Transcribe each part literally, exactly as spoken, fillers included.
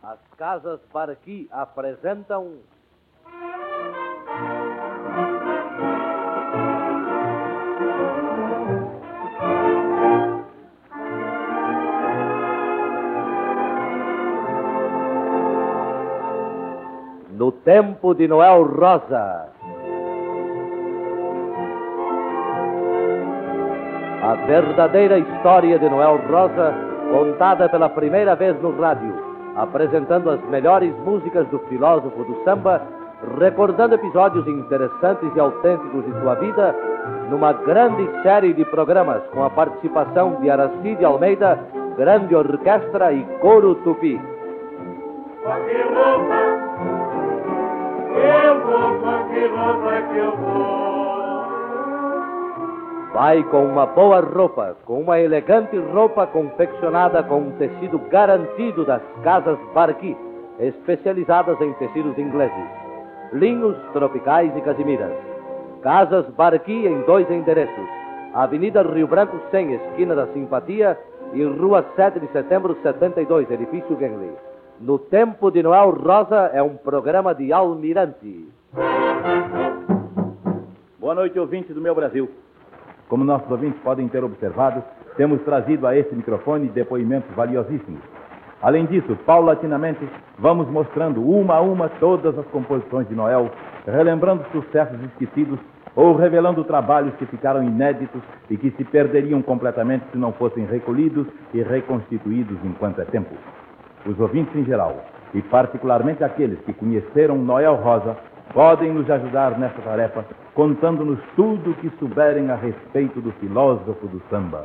As Casas Barqui apresentam... No Tempo de Noel Rosa. A verdadeira história de Noel Rosa, contada pela primeira vez no rádio, apresentando as melhores músicas do filósofo do samba, recordando episódios interessantes e autênticos de sua vida, numa grande série de programas com a participação de Aracide Almeida, grande orquestra e coro tupi. Eu vou, que roupa que eu vou. Vai com uma boa roupa, com uma elegante roupa confeccionada com um tecido garantido das Casas Barqui, especializadas em tecidos ingleses, linhos, tropicais e casimiras. Casas Barqui em dois endereços: Avenida Rio Branco cem, esquina da Simpatia, e Rua sete de Setembro setenta e dois, edifício Genley. No Tempo de Noel Rosa é um programa de Almirante. Boa noite, ouvintes do meu Brasil. Como nossos ouvintes podem ter observado, temos trazido a este microfone depoimentos valiosíssimos. Além disso, paulatinamente, vamos mostrando uma a uma todas as composições de Noel, relembrando sucessos esquecidos ou revelando trabalhos que ficaram inéditos e que se perderiam completamente se não fossem recolhidos e reconstituídos enquanto é tempo. Os ouvintes em geral, e particularmente aqueles que conheceram Noel Rosa, podem nos ajudar nessa tarefa, contando-nos tudo o que souberem a respeito do filósofo do samba.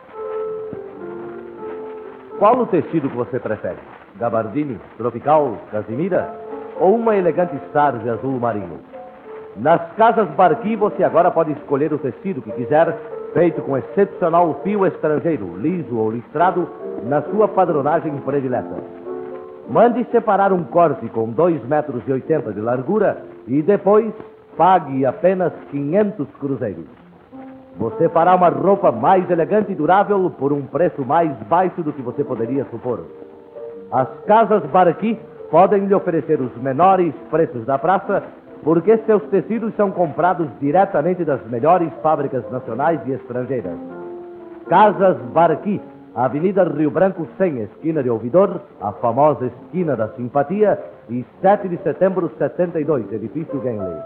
Qual o tecido que você prefere? Gabardine, tropical, casimira ou uma elegante sarja azul marinho? Nas Casas Barqui você agora pode escolher o tecido que quiser, feito com excepcional fio estrangeiro, liso ou listrado, na sua padronagem predileta. Mande separar um corte com dois metros e oitenta de largura e depois pague apenas quinhentos cruzeiros. Você fará uma roupa mais elegante e durável por um preço mais baixo do que você poderia supor. As Casas Barqui podem lhe oferecer os menores preços da praça, porque seus tecidos são comprados diretamente das melhores fábricas nacionais e estrangeiras. Casas Barqui, Avenida Rio Branco cem, esquina de Ouvidor, a famosa esquina da Simpatia, e sete de Setembro setenta e dois, edifício Genley.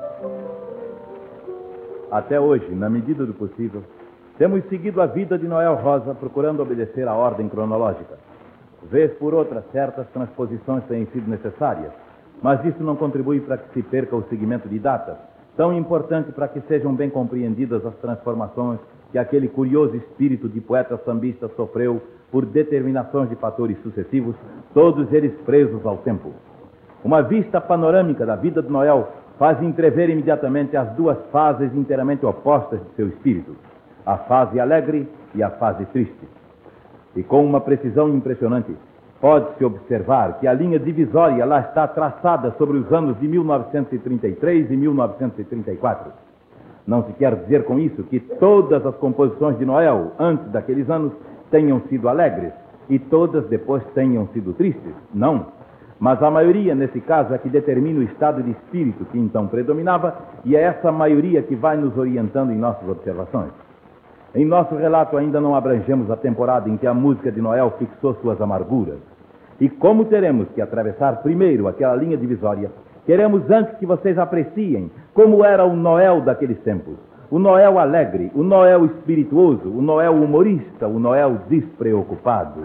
Até hoje, na medida do possível, temos seguido a vida de Noel Rosa procurando obedecer à ordem cronológica. Vez por outra, certas transposições têm sido necessárias, mas isso não contribui para que se perca o seguimento de datas, tão importante para que sejam bem compreendidas as transformações que aquele curioso espírito de poeta sambista sofreu por determinações de fatores sucessivos, todos eles presos ao tempo. Uma vista panorâmica da vida de Noel faz entrever imediatamente as duas fases inteiramente opostas de seu espírito, a fase alegre e a fase triste. E com uma precisão impressionante, pode-se observar que a linha divisória lá está traçada sobre os anos de mil novecentos e trinta e três e mil novecentos e trinta e quatro. Não se quer dizer com isso que todas as composições de Noel antes daqueles anos tenham sido alegres e todas depois tenham sido tristes. Não. Mas a maioria, nesse caso, é que determina o estado de espírito que então predominava, e é essa maioria que vai nos orientando em nossas observações. Em nosso relato ainda não abrangemos a temporada em que a música de Noel fixou suas amarguras. E como teremos que atravessar primeiro aquela linha divisória, queremos antes que vocês apreciem como era o Noel daqueles tempos. O Noel alegre, o Noel espirituoso, o Noel humorista, o Noel despreocupado.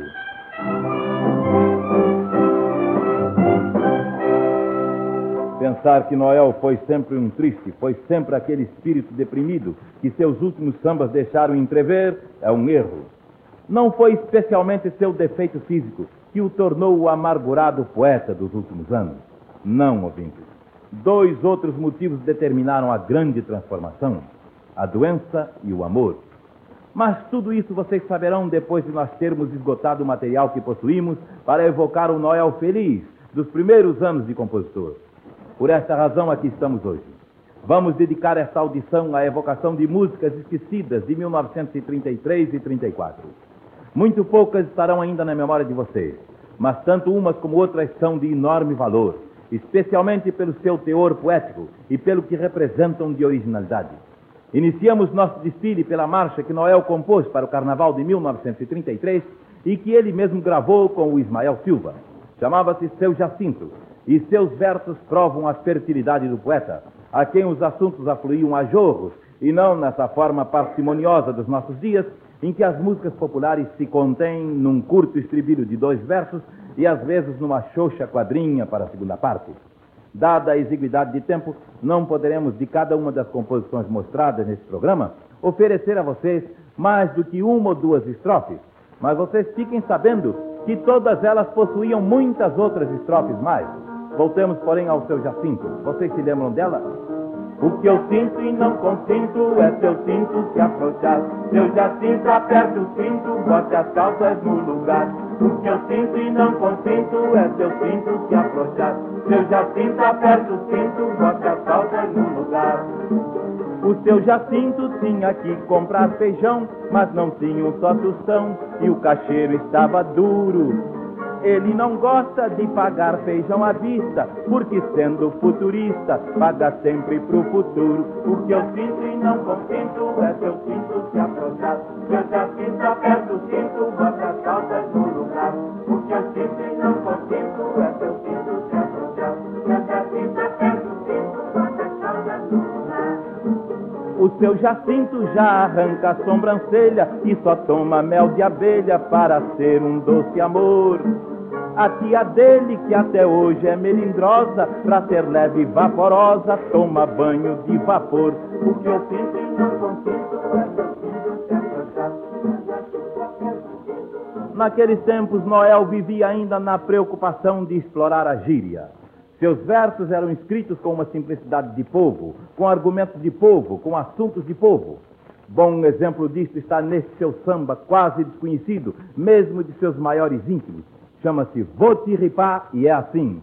Pensar que Noel foi sempre um triste, foi sempre aquele espírito deprimido que seus últimos sambas deixaram entrever, é um erro. Não foi especialmente seu defeito físico que o tornou o amargurado poeta dos últimos anos. Não, ouvintes. Dois outros motivos determinaram a grande transformação: a doença e o amor. Mas tudo isso vocês saberão depois de nós termos esgotado o material que possuímos para evocar o Noel feliz dos primeiros anos de compositor. Por esta razão aqui estamos hoje. Vamos dedicar esta audição à evocação de músicas esquecidas de mil novecentos e trinta e três e trinta e quatro. Muito poucas estarão ainda na memória de vocês, mas tanto umas como outras são de enorme valor, especialmente pelo seu teor poético e pelo que representam de originalidade. Iniciamos nosso desfile pela marcha que Noel compôs para o Carnaval de mil novecentos e trinta e três e que ele mesmo gravou com o Ismael Silva. Chamava-se Seu Jacinto, e seus versos provam a fertilidade do poeta, a quem os assuntos afluíam a jorros, e não nessa forma parcimoniosa dos nossos dias, em que as músicas populares se contêm num curto estribilho de dois versos e às vezes numa xoxa quadrinha para a segunda parte. Dada a exiguidade de tempo, não poderemos, de cada uma das composições mostradas nesse programa, oferecer a vocês mais do que uma ou duas estrofes, mas vocês fiquem sabendo que todas elas possuíam muitas outras estrofes mais. Voltemos, porém, ao Seu Jacinto. Vocês se lembram dela? O que eu sinto e não consinto é seu cinto se afrouxar. Seu Jacinto, aperta o cinto, bote as calças no lugar. O que eu sinto e não consinto é seu cinto se afrouxar. Seu Jacinto, aperta o cinto, bote as calças no lugar. O Seu Jacinto tinha que comprar feijão, mas não tinha um só tostão e o caixeiro estava duro. Ele não gosta de pagar feijão à vista, porque sendo futurista, paga sempre pro futuro. O que eu sinto e não consinto é seu cinto se afrouxar. Seu Jacinto, aperta o cinto, bota as calças no lugar. O que eu sinto e não consinto é seu cinto se afrouxar. Seu Jacinto, aperta o cinto, bota as calças no lugar. O Seu Jacinto já arranca a sobrancelha e só toma mel de abelha para ser um doce amor. A tia dele, que até hoje é melindrosa, pra ser leve e vaporosa, toma banho de vapor. O que eu sinto e não consinto é seu cinto se afrouxar. Naqueles tempos, Noel vivia ainda na preocupação de explorar a gíria. Seus versos eram escritos com uma simplicidade de povo, com argumentos de povo, com assuntos de povo. Bom exemplo disto está nesse seu samba quase desconhecido, mesmo de seus maiores íntimos. Chama-se Vou Te Ripar e é assim.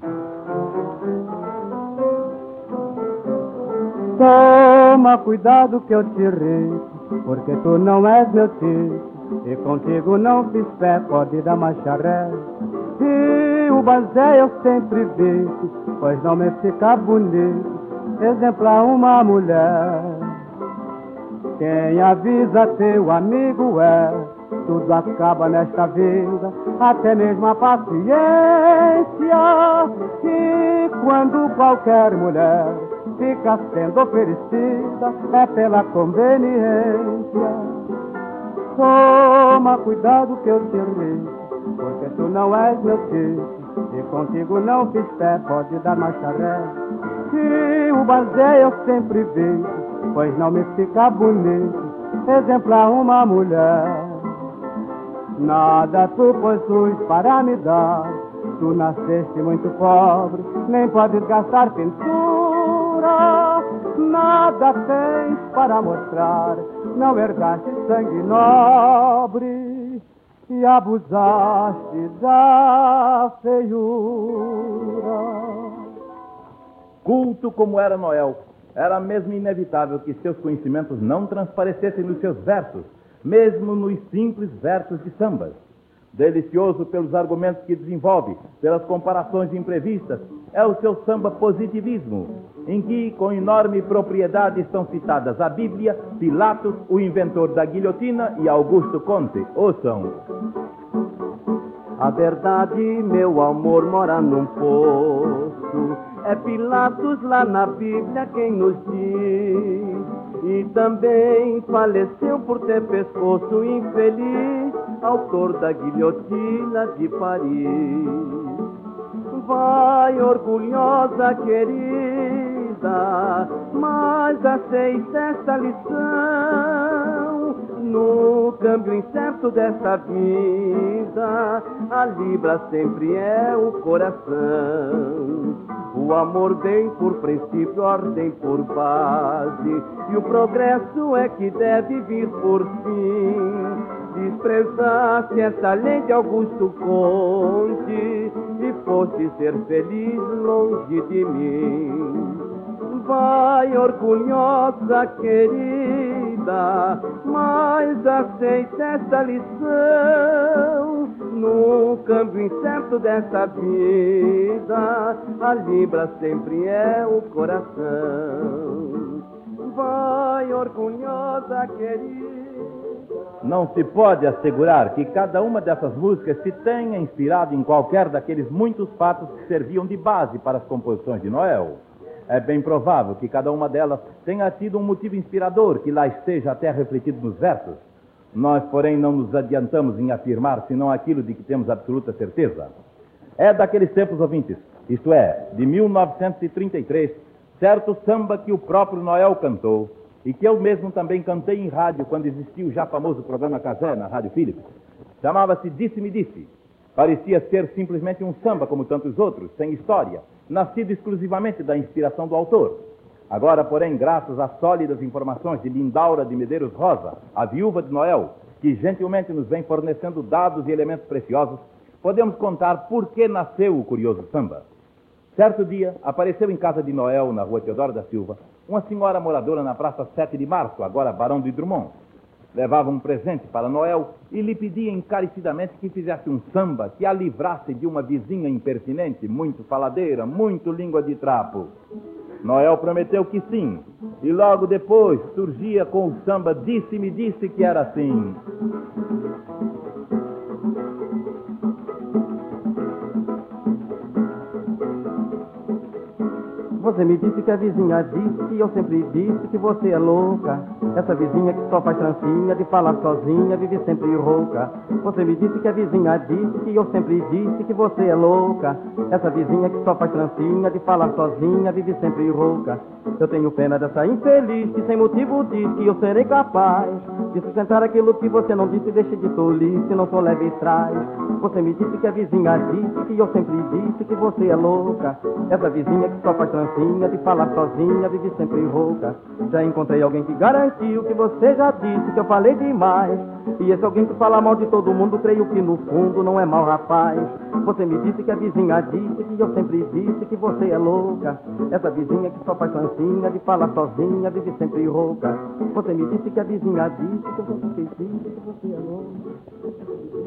Toma cuidado que eu te ripo, porque tu não és meu tipo, e contigo não fiz pé, pode dar marcha ré. E o banzé eu sempre vi, pois não me fica bonito, exemplar uma mulher. Quem avisa teu amigo é, tudo acaba nesta vida, até mesmo a paciência. E quando qualquer mulher fica sendo oferecida, é pela conveniência. Toma cuidado que eu te rico, porque tu não és meu tipo, e contigo não fiz pé, pode dar marcha ré. E o banzé eu sempre vi, pois não me fica bonito, exemplar uma mulher. Nada tu possuis para me dar, tu nasceste muito pobre, nem podes gastar pintura. Nada tens para mostrar, não herdaste sangue nobre e abusaste da feiura. Culto como era Noel, era mesmo inevitável que seus conhecimentos não transparecessem nos seus versos, mesmo nos simples versos de sambas. Delicioso pelos argumentos que desenvolve, pelas comparações imprevistas, é o seu samba positivismo, em que, com enorme propriedade, estão citadas a Bíblia, Pilatos, o inventor da guilhotina e Augusto Conte. Ouçam. A verdade, meu amor, mora num poço, é Pilatos lá na Bíblia quem nos diz. E também faleceu por ter pescoço infeliz, autor da guilhotina de Paris. Vai, orgulhosa querida, mas aceita esta lição. No câmbio incerto desta vida, a libra sempre é o coração. O amor vem por princípio, ordem por base, e o progresso é que deve vir por fim. Desprezaste essa lei de Augusto Conte e foste ser feliz longe de mim. Vai, orgulhosa querida, mas aceita esta lição. No câmbio incerto dessa vida, a libra sempre é o coração. Vai, orgulhosa querida. Não se pode assegurar que cada uma dessas músicas se tenha inspirado em qualquer daqueles muitos fatos que serviam de base para as composições de Noel. É bem provável que cada uma delas tenha tido um motivo inspirador que lá esteja até refletido nos versos. Nós, porém, não nos adiantamos em afirmar senão aquilo de que temos absoluta certeza. É daqueles tempos, ouvintes, isto é, de mil novecentos e trinta e três, certo samba que o próprio Noel cantou e que eu mesmo também cantei em rádio quando existia o já famoso programa Casé na Rádio Philips. Chamava-se Disse-me Disse. Parecia ser simplesmente um samba como tantos outros, sem história, nascido exclusivamente da inspiração do autor. Agora, porém, graças às sólidas informações de Lindaura de Medeiros Rosa, a viúva de Noel, que gentilmente nos vem fornecendo dados e elementos preciosos, podemos contar por que nasceu o curioso samba. Certo dia, apareceu em casa de Noel, na rua Teodoro da Silva, uma senhora moradora na Praça sete de Março, agora Barão de Drummond. Levava um presente para Noel e lhe pedia encarecidamente que fizesse um samba que a livrasse de uma vizinha impertinente, muito faladeira, muito língua de trapo. Noel prometeu que sim, e logo depois surgia com o samba Disse-me Disse que era assim. Você me disse que a vizinha disse, e eu sempre disse que você é louca. Essa vizinha que só faz trancinha, de falar sozinha, vive sempre rouca. Você me disse que a vizinha disse, e eu sempre disse que você é louca. Essa vizinha que só faz trancinha, de falar sozinha, vive sempre rouca. Eu tenho pena dessa infeliz, que sem motivo diz que eu serei capaz de sustentar aquilo que você não disse, deixe de tolice, não sou leve e traz. Você me disse que a vizinha disse, que eu sempre disse que você é louca. Essa vizinha que só faz trancinha, de falar sozinha, vive sempre rouca. Já encontrei alguém que garantiu que você já disse que eu falei demais. E esse alguém que fala mal de todo mundo, creio que no fundo não é mau rapaz. Você me disse que a vizinha disse, que eu sempre disse que você é louca. Essa vizinha que só faz trancinha, de falar sozinha, vive sempre rouca. Você me disse que a vizinha disse, que eu sempre disse que você é louca.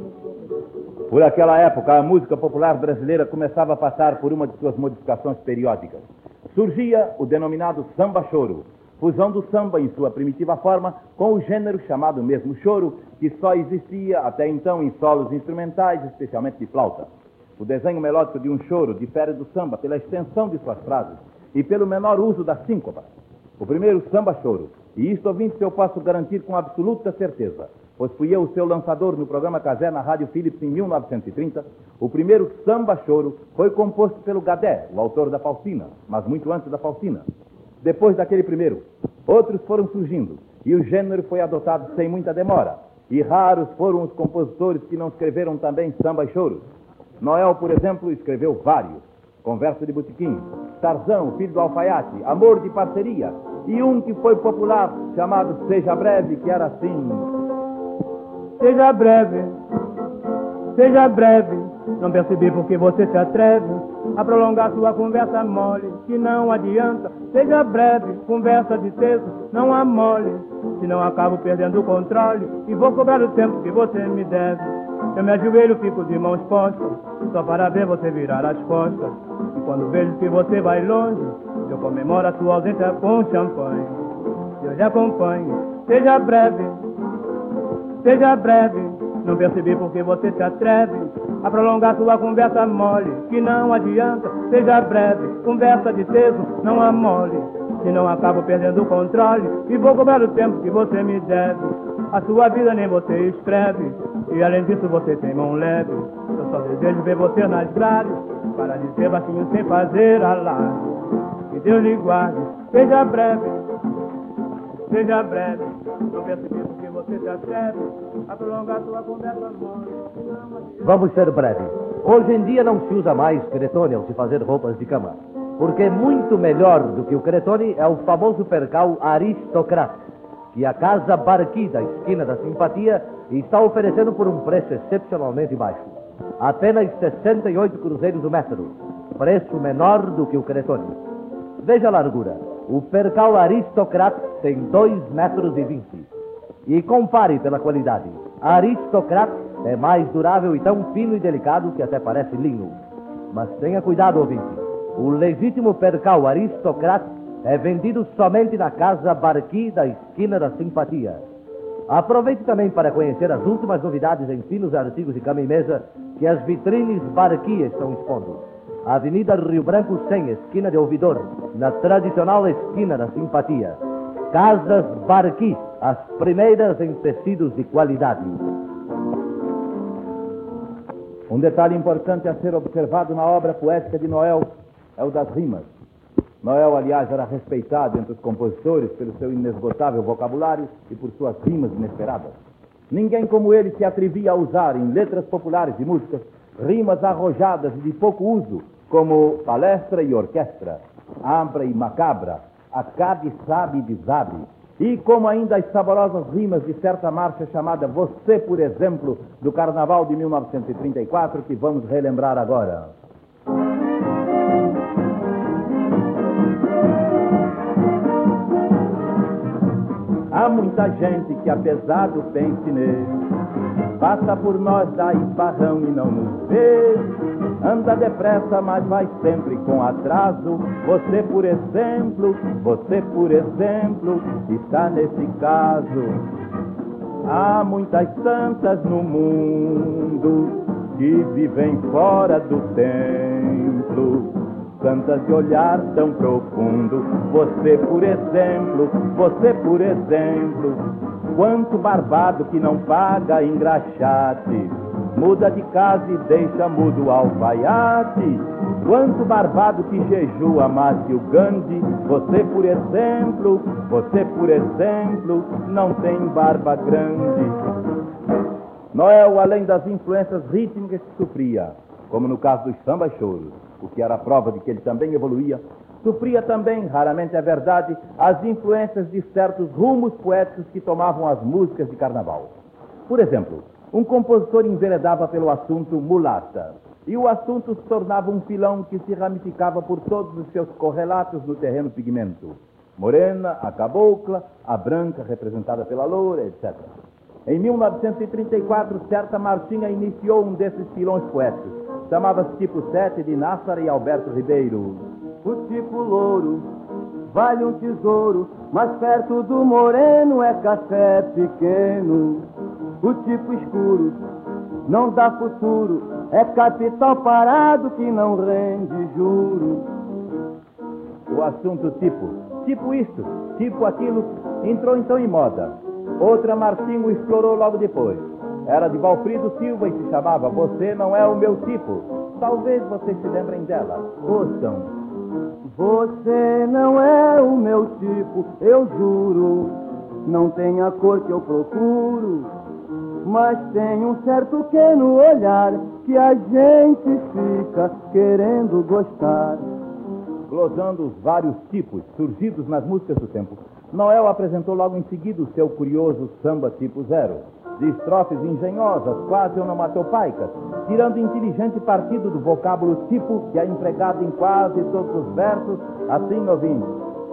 Por aquela época, a música popular brasileira começava a passar por uma de suas modificações periódicas. Surgia o denominado samba-choro, fusão do samba em sua primitiva forma com o gênero chamado mesmo choro, que só existia até então em solos instrumentais, especialmente de flauta. O desenho melódico de um choro difere do samba pela extensão de suas frases e pelo menor uso da síncopa. O primeiro samba-choro, e isto, ouvinte, eu posso garantir com absoluta certeza, pois fui eu o seu lançador no programa Casé na Rádio Philips em mil novecentos e trinta, o primeiro samba-choro foi composto pelo Gadé, o autor da Faustina, mas muito antes da Faustina. Depois daquele primeiro, outros foram surgindo, e o gênero foi adotado sem muita demora, e raros foram os compositores que não escreveram também samba e choros. Noel, por exemplo, escreveu vários: Conversa de Botequim, Tarzão, Filho do Alfaiate, Amor de Parceria, e um que foi popular, chamado Seja Breve, que era assim: Seja breve, seja breve, não percebi porque você se atreve a prolongar sua conversa mole, que não adianta. Seja breve, conversa de texto, não amole, senão acabo perdendo o controle e vou cobrar o tempo que você me deve. Eu me ajoelho, fico de mãos postas, só para ver você virar as costas. E quando vejo que você vai longe, eu comemoro a sua ausência com champanhe. Eu lhe acompanho, seja breve, seja breve, não percebi porque você se atreve a prolongar sua conversa mole, que não adianta. Seja breve, conversa de texto, não amole, senão acabo perdendo o controle e vou cobrar o tempo que você me deve. A sua vida nem você escreve, e além disso você tem mão leve. Eu só desejo ver você nas grades, para dizer baixinho sem fazer alarde. Que Deus lhe guarde, seja breve, seja breve, não percebi porque você se atreve a prolongar sua conversa mole. Vamos ser breves. Hoje em dia não se usa mais cretone ao se fazer roupas de cama, porque muito melhor do que o cretone é o famoso percal Aristocrate, que a Casa Barqui da esquina da Simpatia está oferecendo por um preço excepcionalmente baixo. Apenas sessenta e oito cruzeiros o metro, preço menor do que o cretone. Veja a largura. O percal Aristocrate tem dois metros e vinte. E compare pela qualidade. Aristocrate É mais durável e tão fino e delicado que até parece linho. Mas tenha cuidado, ouvinte. O legítimo percal aristocrata é vendido somente na Casa Barqui da esquina da Simpatia. Aproveite também para conhecer as últimas novidades em finos artigos de cama e mesa que as vitrines Barqui estão expondo. Avenida Rio Branco cem, esquina de Ouvidor, na tradicional esquina da Simpatia. Casas Barqui, as primeiras em tecidos de qualidade. Um detalhe importante a ser observado na obra poética de Noel é o das rimas. Noel, aliás, era respeitado entre os compositores pelo seu inesgotável vocabulário e por suas rimas inesperadas. Ninguém como ele se atrevia a usar em letras populares e músicas rimas arrojadas e de pouco uso, como palestra e orquestra, ampla e macabra, acabe, sabe e desabe. E como ainda as saborosas rimas de certa marcha chamada Você, por exemplo, do Carnaval de mil novecentos e trinta e quatro, que vamos relembrar agora. Há muita gente que, apesar do pense-nele, passa por nós, dá esbarrão e não nos vê. Anda depressa, mas vai sempre com atraso. Você, por exemplo, você, por exemplo, está nesse caso. Há muitas santas no mundo que vivem fora do templo, santas de olhar tão profundo. Você, por exemplo, você, por exemplo, quanto barbado que não paga engraxate, muda de casa e deixa mudo o alfaiate. Quanto barbado que jejua mais que o Gandhi. Você, por exemplo, você, por exemplo, não tem barba grande. Noel, além das influências rítmicas que sofria, como no caso dos sambas choros, o que era prova de que ele também evoluía, sofria também, raramente é verdade, as influências de certos rumos poéticos que tomavam as músicas de carnaval. Por exemplo, um compositor enveredava pelo assunto mulata, e o assunto se tornava um filão que se ramificava por todos os seus correlatos no terreno pigmento. Morena, a cabocla, a branca representada pela loura, etcétera. Em mil novecentos e trinta e quatro, certa marchinha iniciou um desses filões poéticos. Chamava-se Tipo sete, de Nássara e Alberto Ribeiro. O tipo louro vale um tesouro, mas perto do moreno é café pequeno. O tipo escuro não dá futuro, é capital parado que não rende juro. O assunto tipo, tipo isto, tipo aquilo, entrou então em moda. Outra marchinha o explorou logo depois. Era de Valfrido Silva e se chamava Você Não É o Meu Tipo. Talvez vocês se lembrem dela. Ouçam. Você não é o meu tipo, eu juro. Não tem a cor que eu procuro, mas tem um certo quê no olhar que a gente fica querendo gostar. Glosando os vários tipos surgidos nas músicas do tempo, Noel apresentou logo em seguida o seu curioso samba tipo zero, de estrofes engenhosas, quase onomatopeicas, tirando inteligente partido do vocábulo tipo que é empregado em quase todos os versos, assim ouvinte.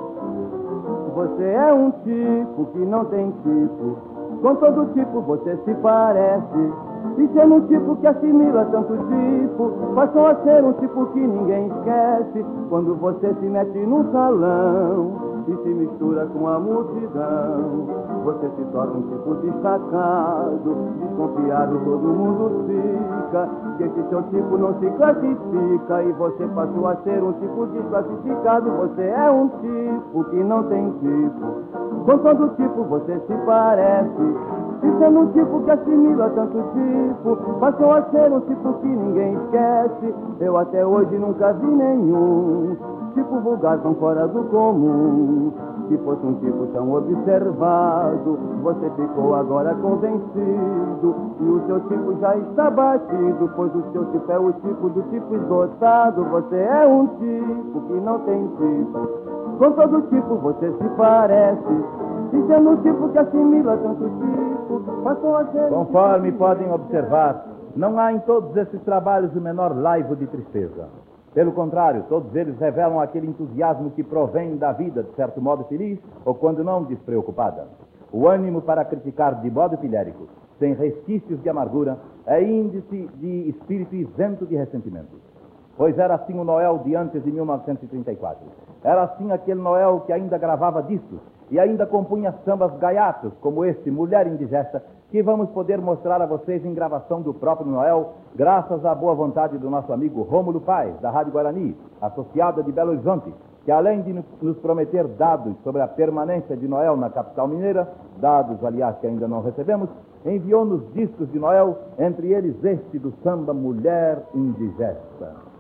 Você é um tipo que não tem tipo, com todo tipo você se parece. E sendo um tipo que assimila tanto tipo, passou a ser um tipo que ninguém esquece. Quando você se mete num salão e se mistura com a multidão, você se torna um tipo destacado, desconfiado todo mundo fica, que esse seu tipo não se classifica e você passou a ser um tipo desclassificado. Você é um tipo que não tem tipo, com todo tipo você se parece. E sendo um tipo que assimila tanto tipo, passou a ser um tipo que ninguém esquece. Eu até hoje nunca vi nenhum tipo vulgar tão fora do comum. Se fosse um tipo tão observado, você ficou agora convencido. E o seu tipo já está batido, pois o seu tipo é o tipo do tipo esgotado. Você é um tipo que não tem tipo, com todo tipo você se parece. E sendo um tipo que assimila tanto tipo, passou a ser... Conforme podem observar, não há em todos esses trabalhos o menor laivo de tristeza. Pelo contrário, todos eles revelam aquele entusiasmo que provém da vida, de certo modo feliz, ou quando não, despreocupada. O ânimo para criticar de modo pilérico, sem resquícios de amargura, é índice de espírito isento de ressentimento. Pois era assim o Noel de antes de mil novecentos e trinta e quatro. Era assim aquele Noel que ainda gravava discos e ainda compunha sambas gaiatos, como este, Mulher Indigesta, que vamos poder mostrar a vocês em gravação do próprio Noel, graças à boa vontade do nosso amigo Rômulo Paes, da Rádio Guarani, associada de Belo Horizonte, que além de nos prometer dados sobre a permanência de Noel na capital mineira, dados, aliás, que ainda não recebemos, enviou-nos discos de Noel, entre eles este do samba Mulher Indigesta.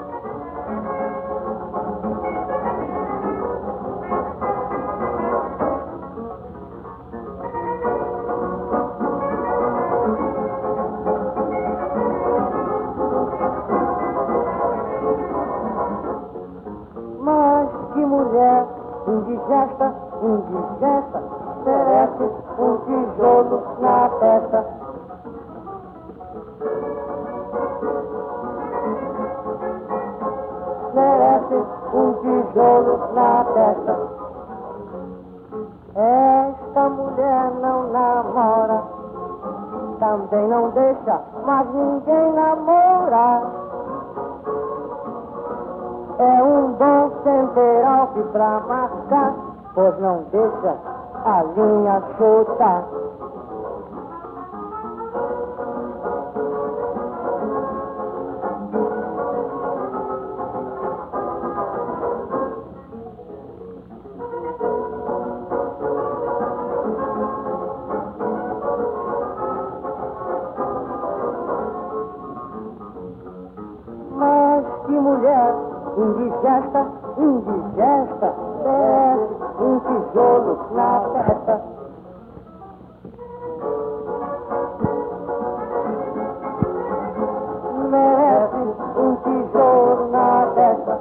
Mulher indigesta, indigesta, merece um tijolo na testa. Merece um tijolo na testa. Esta mulher não namora, também não deixa mais ninguém namorar. É um bom temperal que pra marcar, pois não deixa a linha chutar. Mas que mulher indigesta, indigesta, merece um tijolo na testa. Merece um tijolo na testa.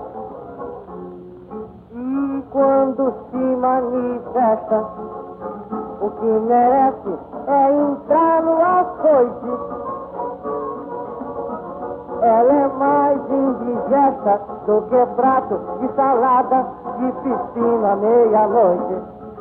E quando se manifesta, o que merece é entrar no açoite. Ela é mais indigesta do que prato de salada de piscina meia-noite.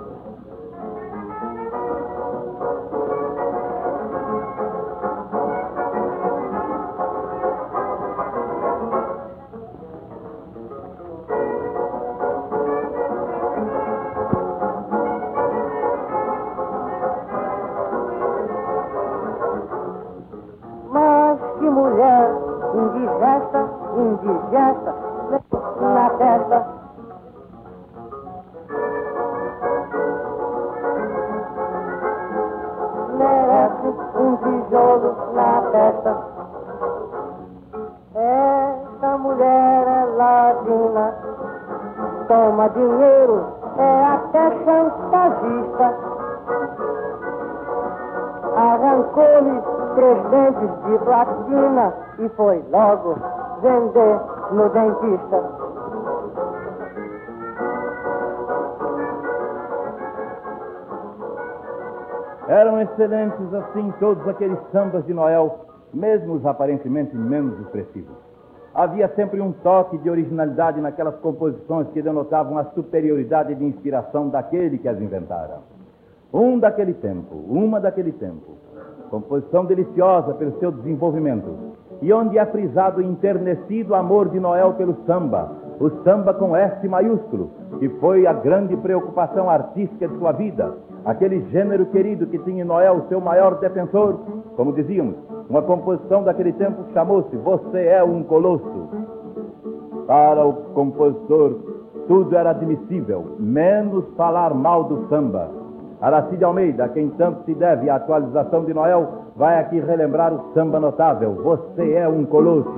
Mas que mulher indigesta, indigesta, na testa. Merece um tijolo na testa. Esta mulher é ladina, toma dinheiro, é até chantagista. Arrancou-lhe três dentes de platina e foi logo vender no dentista. Eram excelentes assim todos aqueles sambas de Noel, mesmo os aparentemente menos expressivos. Havia sempre um toque de originalidade naquelas composições que denotavam a superioridade de inspiração daquele que as inventara. Um daquele tempo, uma daquele tempo, composição deliciosa pelo seu desenvolvimento, e onde é frisado o enternecido amor de Noel pelo samba, o samba com S maiúsculo, que foi a grande preocupação artística de sua vida, aquele gênero querido que tinha em Noel seu maior defensor. Como dizíamos, uma composição daquele tempo chamou-se Você é um Colosso. Para o compositor, tudo era admissível, menos falar mal do samba. Aracide Almeida, a quem tanto se deve a atualização de Noel, vai aqui relembrar o samba notável, Você é um Colosso.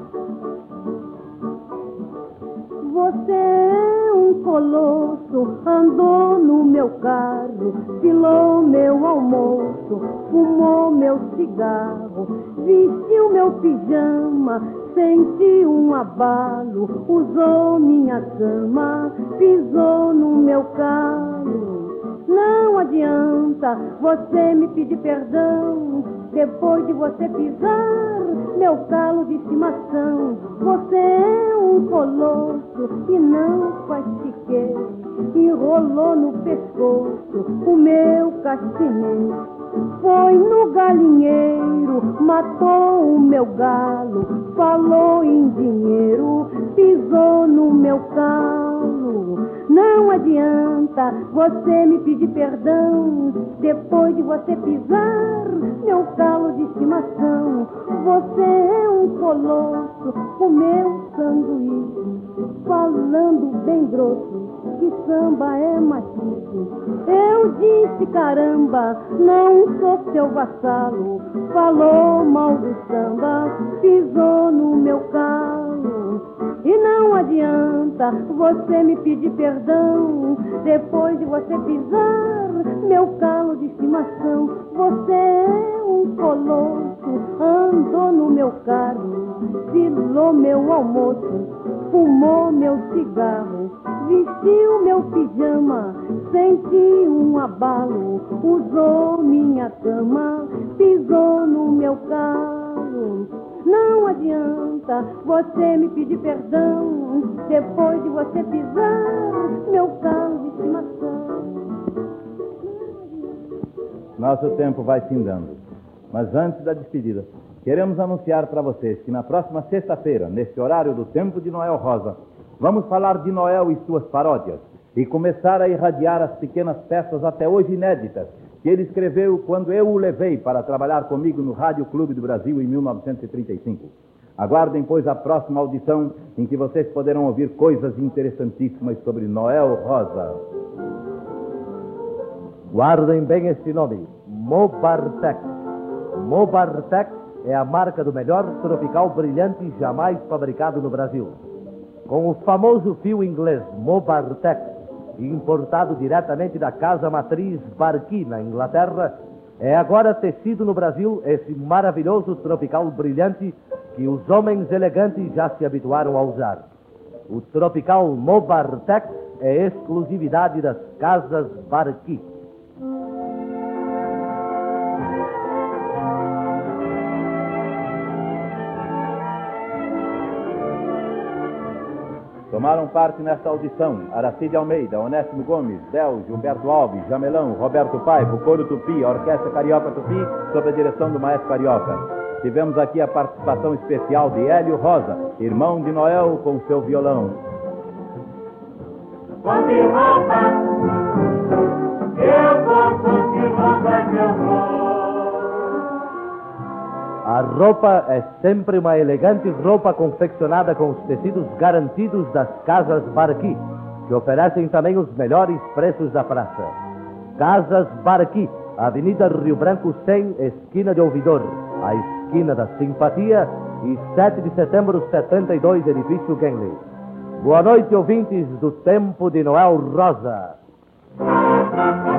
Você é um colosso, andou no meu carro, filou meu almoço, fumou meu cigarro, vestiu meu pijama, sentiu um abalo, usou minha cama, pisou no meu calo. Não adianta você me pedir perdão, depois de você pisar meu calo de estimação. Você é um colosso, almoço e não faz chiqueiro. Enrolou no pescoço o meu castineiro. Foi no galinheiro, matou o meu galo, falou em dinheiro, pisou no meu calo. Não adianta você me pedir perdão, depois de você pisar meu calo de estimação. Você é um colosso, o meu sanduíche, falando bem grosso, que samba é machixe. Eu disse caramba, não sou seu vassalo. Falou mal do samba, pisou no meu calo. E não adianta você me pedir perdão, depois de você pisar meu calo de estimação. Você é um colosso, andou no meu carro, filou meu almoço, fumou meu cigarro, vestiu meu pijama, senti um abalo, usou minha cama, pisou no meu calo. Não adianta você me pedir perdão, depois de você pisar meu calo de estimação. Nosso tempo vai findando. Mas antes da despedida, queremos anunciar para vocês que na próxima sexta-feira, neste horário do Tempo de Noel Rosa, vamos falar de Noel e suas paródias e começar a irradiar as pequenas peças até hoje inéditas que ele escreveu quando eu o levei para trabalhar comigo no Rádio Clube do Brasil em mil novecentos e trinta e cinco. Aguardem, pois, a próxima audição em que vocês poderão ouvir coisas interessantíssimas sobre Noel Rosa. Guardem bem este nome, Mobartex. Mobartex é a marca do melhor tropical brilhante jamais fabricado no Brasil. Com o famoso fio inglês Mobartex, importado diretamente da casa matriz Barqui, na Inglaterra, é agora tecido no Brasil esse maravilhoso tropical brilhante que os homens elegantes já se habituaram a usar. O tropical Mobartex é exclusividade das casas Barqui. Tomaram parte nesta audição Aracide Almeida, Onésimo Gomes, Del, Gilberto Alves, Jamelão, Roberto Paiva, Coro Tupi, a Orquestra Carioca Tupi, sob a direção do Maestro Carioca. Tivemos aqui a participação especial de Hélio Rosa, irmão de Noel, com seu violão. Quando de roupa, eu gosto de roupa que eu vou. A roupa é sempre uma elegante roupa confeccionada com os tecidos garantidos das casas Barqui, que oferecem também os melhores preços da praça. Casas Barqui, Avenida Rio Branco cem, esquina de Ouvidor, a esquina da Simpatia, e sete de setembro setenta e dois, edifício Genley. Boa noite, ouvintes do Tempo de Noel Rosa.